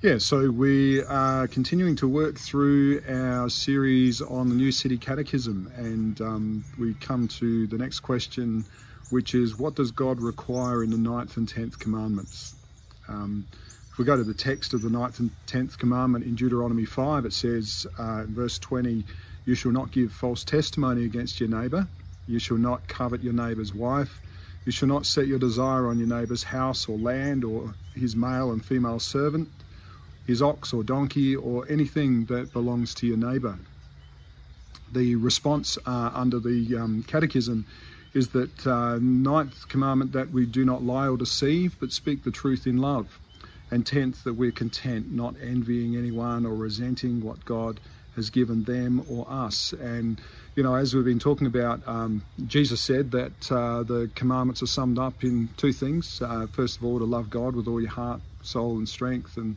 Yeah, so we are continuing to work through our series on the New City Catechism, and we come to the next question, which is, what does God require in the 9th and 10th commandments? If we go to the text of the 9th and 10th commandment in Deuteronomy 5, it says in verse 20, "You shall not give false testimony against your neighbour. You shall not covet your neighbour's wife. You shall not set your desire on your neighbour's house or land or his male and female servant, his ox or donkey, or anything that belongs to your neighbour." The response under the Catechism is that 9th commandment, that we do not lie or deceive, but speak the truth in love. And 10th, that we're content, not envying anyone or resenting what God has given them or us. And, you know, as we've been talking about, Jesus said that the commandments are summed up in two things. First of all, to love God with all your heart, soul and strength, and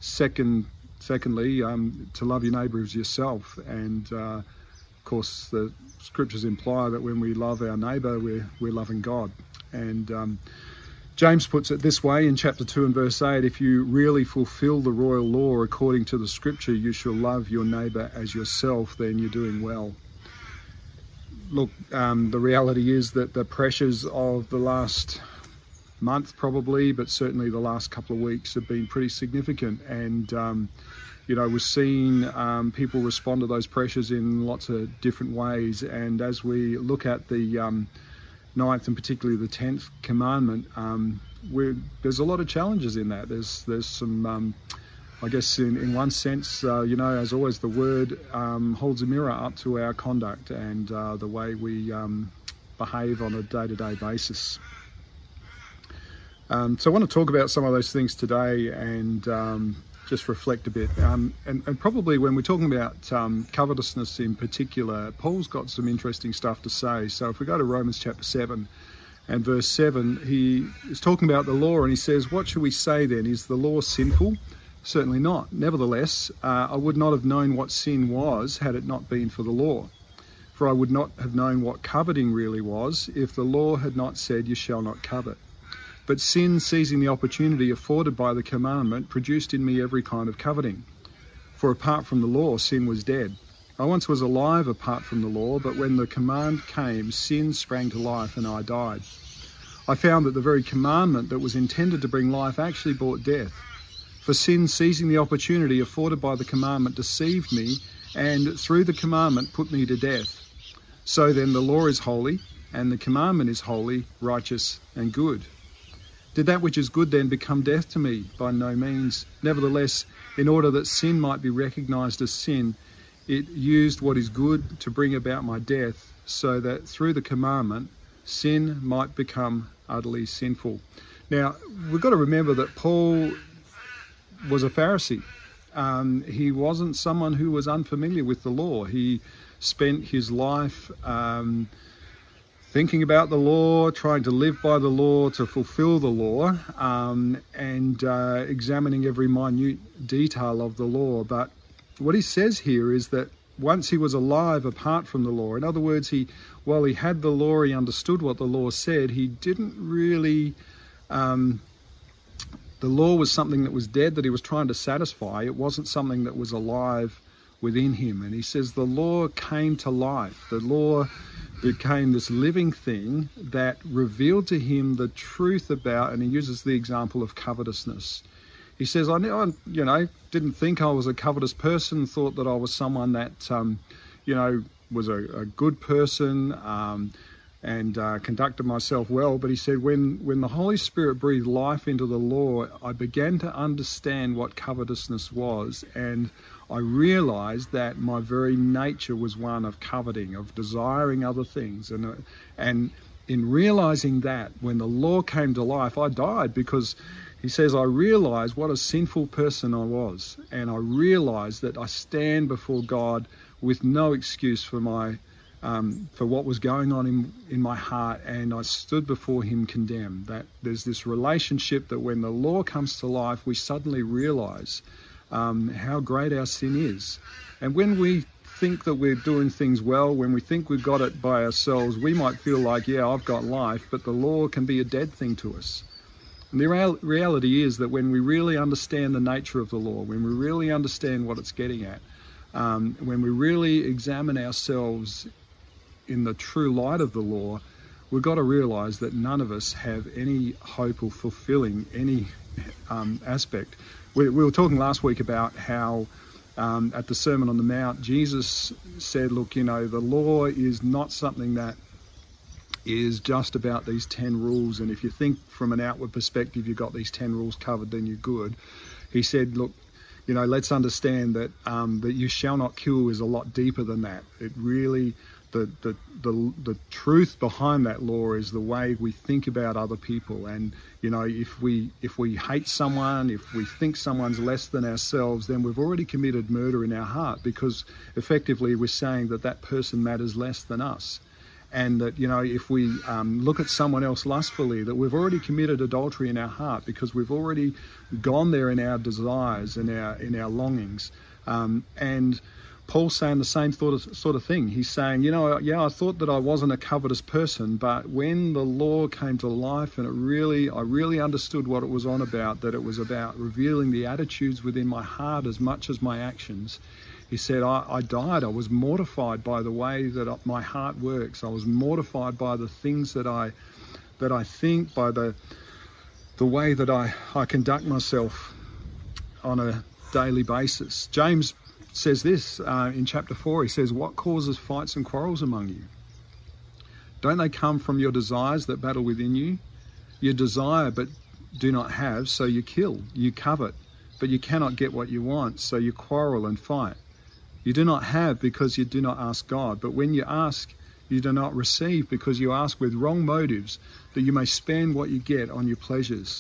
secondly, to love your neighbour as yourself. And of course, the scriptures imply that when we love our neighbour, we're loving God. And James puts it this way in chapter 2 and verse 8, "If you really fulfil the royal law according to the scripture, you shall love your neighbour as yourself, then you're doing well." Look, the reality is that the pressures of the last month probably, but certainly the last couple of weeks, have been pretty significant. And, you know, we're seeing people respond to those pressures in lots of different ways. And as we look at the 9th and particularly the 10th commandment, there's a lot of challenges in that. There's some, I guess in one sense, you know, as always, the word holds a mirror up to our conduct and the way we behave on a day-to-day basis. So I want to talk about some of those things today and just reflect a bit. And probably when we're talking about covetousness in particular, Paul's got some interesting stuff to say. So if we go to Romans chapter 7 and verse 7, he is talking about the law and he says, "What shall we say then? Is the law sinful? Certainly not. Nevertheless, I would not have known what sin was had it not been for the law. For I would not have known what coveting really was if the law had not said, 'You shall not covet.' But sin, seizing the opportunity afforded by the commandment, produced in me every kind of coveting. For apart from the law, sin was dead. I once was alive apart from the law, but when the command came, sin sprang to life and I died. I found that the very commandment that was intended to bring life actually brought death. For sin, seizing the opportunity afforded by the commandment, deceived me, and through the commandment put me to death. So then the law is holy, and the commandment is holy, righteous, and good. Did that which is good then become death to me? By no means. Nevertheless, in order that sin might be recognized as sin, it used what is good to bring about my death, so that through the commandment, sin might become utterly sinful." Now, we've got to remember that Paul was a Pharisee. He wasn't someone who was unfamiliar with the law. He spent his life thinking about the law, trying to live by the law, to fulfill the law, and examining every minute detail of the law. But what he says here is that once he was alive apart from the law, in other words, while he had the law, he understood what the law said, he didn't really, the law was something that was dead that he was trying to satisfy. It wasn't something that was alive within him. And he says the law came to life. The law became this living thing that revealed to him the truth about, and he uses the example of covetousness. He says, I didn't think I was a covetous person, thought that I was someone that, was a good person and conducted myself well. But he said, when the Holy Spirit breathed life into the law, I began to understand what covetousness was, and I realized that my very nature was one of coveting, of desiring other things. And in realizing that, when the law came to life, I died, because he says, I realized what a sinful person I was. And I realized that I stand before God with no excuse for what was going on in my heart. And I stood before him condemned. That there's this relationship that when the law comes to life, we suddenly realize how great our sin is. And when we think that we're doing things well, when we think we've got it by ourselves, we might feel like, yeah, I've got life, but the law can be a dead thing to us. And the reality is that when we really understand the nature of the law, when we really understand what it's getting at, when we really examine ourselves in the true light of the law, we've got to realize that none of us have any hope of fulfilling any aspect. We were talking last week about how at the Sermon on the Mount, Jesus said, look, the law is not something that is just about these 10 rules, and if you think from an outward perspective you've got these 10 rules covered, then you're good. He said, look, let's understand that that you shall not kill is a lot deeper than that. It really, the truth behind that law is the way we think about other people. And if we hate someone, if we think someone's less than ourselves, then we've already committed murder in our heart, because effectively we're saying that that person matters less than us. And that, if we look at someone else lustfully, that we've already committed adultery in our heart, because we've already gone there in our desires and in our longings. And Paul's saying the same sort of thing. He's saying, I thought that I wasn't a covetous person, but when the law came to life and I really understood what it was on about, that it was about revealing the attitudes within my heart as much as my actions. He said, I died. I was mortified by the way that my heart works. I was mortified by the things that I think, by the way that I conduct myself on a daily basis. James says this in chapter 4. He says, what causes fights and quarrels among you? Don't they come from your desires that battle within you? You desire but do not have, so you kill. You covet, but you cannot get what you want, so you quarrel and fight. You do not have because you do not ask God, but when you ask, you do not receive because you ask with wrong motives, that you may spend what you get on your pleasures.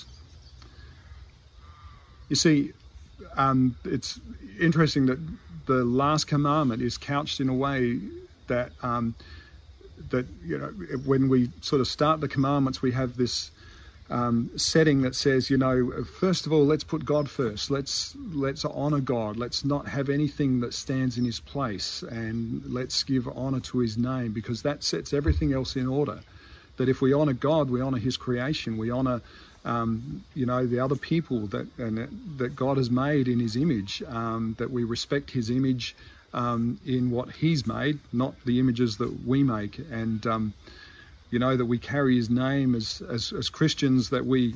You see, it's interesting that the last commandment is couched in a way that when we sort of start the commandments, we have this setting that says, first of all, let's put God first. Let's honor God. Let's not have anything that stands in his place, and let's give honor to his name, because that sets everything else in order. That if we honor God, we honor his creation. We honor, the other people that God has made in his image, that we respect his image in what he's made, not the images that we make. And, that we carry his name as Christians, that we've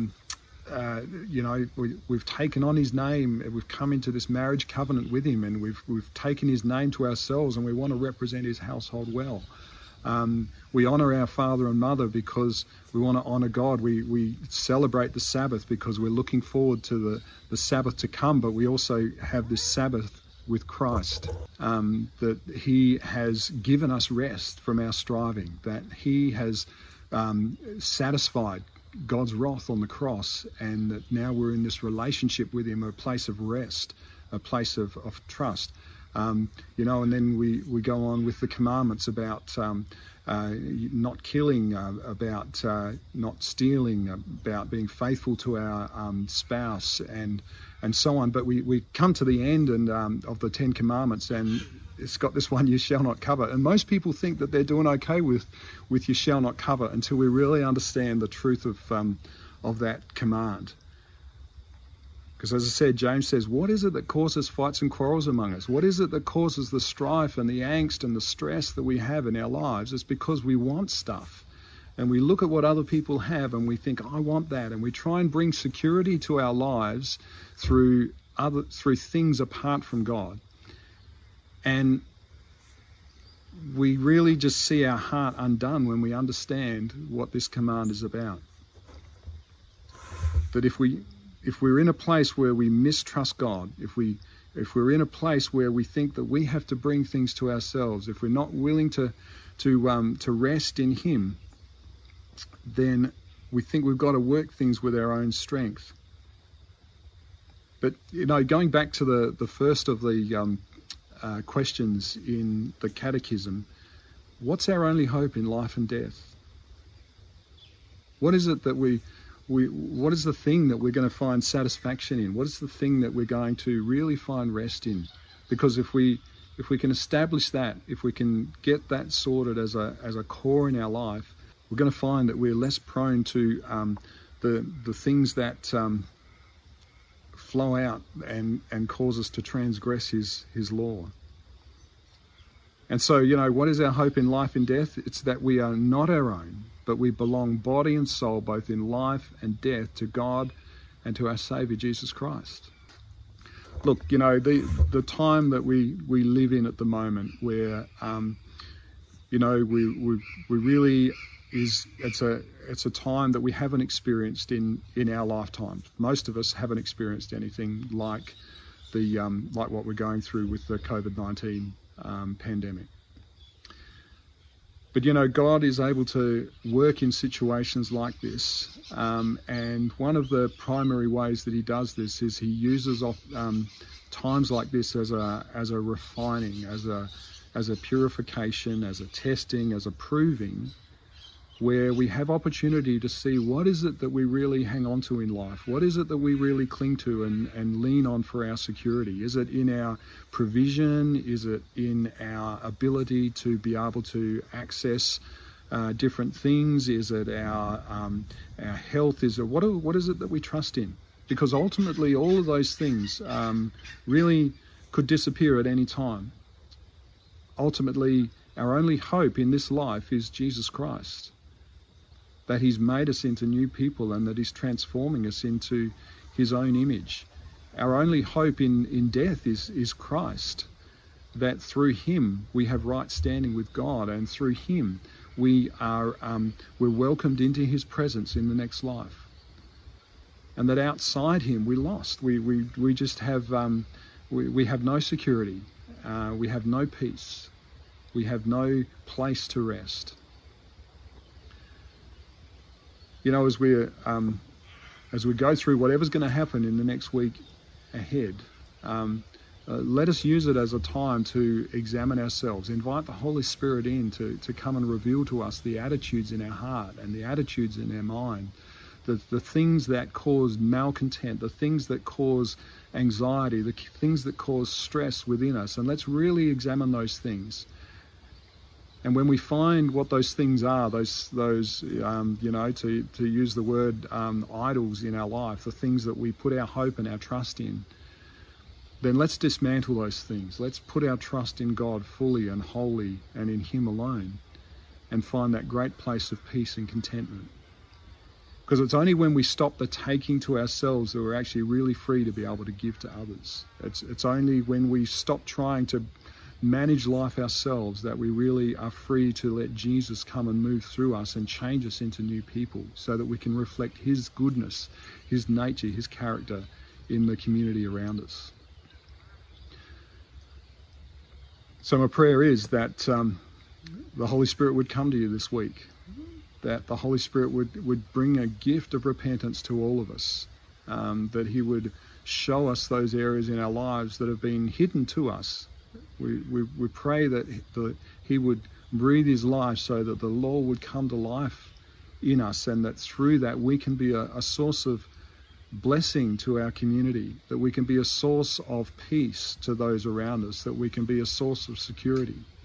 taken on his name, and we've come into this marriage covenant with him, and we've taken his name to ourselves, and we want to represent his household well. We honor our father and mother because we want to honor God. We celebrate the Sabbath because we're looking forward to the Sabbath to come, but we also have this Sabbath with Christ, that he has given us rest from our striving, that he has satisfied God's wrath on the cross, and that now we're in this relationship with him, a place of rest, a place of trust. And then we go on with the commandments about not killing, about not stealing, about being faithful to our spouse, and so on. But we come to the end of the 10 commandments, and it's got this one, you shall not covet. And most people think that they're doing okay with you shall not covet until we really understand the truth of that command. Because as I said, James says, what is it that causes fights and quarrels among us? What is it that causes the strife and the angst and the stress that we have in our lives? It's because we want stuff. And we look at what other people have and we think, I want that. And we try and bring security to our lives through things apart from God. And we really just see our heart undone when we understand what this command is about. That if we're in a place where we mistrust God, if we're in a place where we think that we have to bring things to ourselves, if we're not willing to rest in him, then we think we've got to work things with our own strength. But, going back to the first of the questions in the Catechism, what's our only hope in life and death? What is it that what is the thing that we're going to find satisfaction in? What is the thing that we're going to really find rest in? Because if we can establish that, if we can get that sorted as a core in our life, we're going to find that we're less prone to the things that flow out and cause us to transgress his law. And so, what is our hope in life and death? It's that we are not our own, but we belong body and soul, both in life and death, to God and to our Saviour, Jesus Christ. Look, the time that we live in at the moment, where, we really it's a time that we haven't experienced in our lifetimes. Most of us haven't experienced anything like like what we're going through with the COVID-19 pandemic. But God is able to work in situations like this, and one of the primary ways that he does this is he uses times like this as a refining, as a purification, as a testing, as a proving, where we have opportunity to see what is it that we really hang on to in life? What is it that we really cling to and lean on for our security? Is it in our provision? Is it in our ability to be able to access different things? Is it our health? Is it what is it that we trust in? Because ultimately all of those things really could disappear at any time. Ultimately, our only hope in this life is Jesus Christ. That he's made us into new people and that he's transforming us into his own image. Our only hope in death is Christ. That through him we have right standing with God, and through him we're welcomed into his presence in the next life. And that outside him we're lost. We just have we have no security. We have no peace. We have no place to rest. As we go through whatever's going to happen in the next week ahead, let us use it as a time to examine ourselves, invite the Holy Spirit in to come and reveal to us the attitudes in our heart and the attitudes in our mind, the things that cause malcontent, the things that cause anxiety, the things that cause stress within us, and let's really examine those things. And when we find what those things are, those to use the word idols in our life, the things that we put our hope and our trust in, then let's dismantle those things. Let's put our trust in God fully and wholly and in him alone, and find that great place of peace and contentment. Because it's only when we stop the taking to ourselves that we're actually really free to be able to give to others. It's only when we stop trying to manage life ourselves that we really are free to let Jesus come and move through us and change us into new people, so that we can reflect his goodness, his nature, his character in the community around us. So my prayer is that the Holy Spirit would come to you this week, that the Holy Spirit would bring a gift of repentance to all of us, that he would show us those areas in our lives that have been hidden to us. We pray that he would breathe his life so that the law would come to life in us, and that through that we can be a source of blessing to our community, that we can be a source of peace to those around us, that we can be a source of security.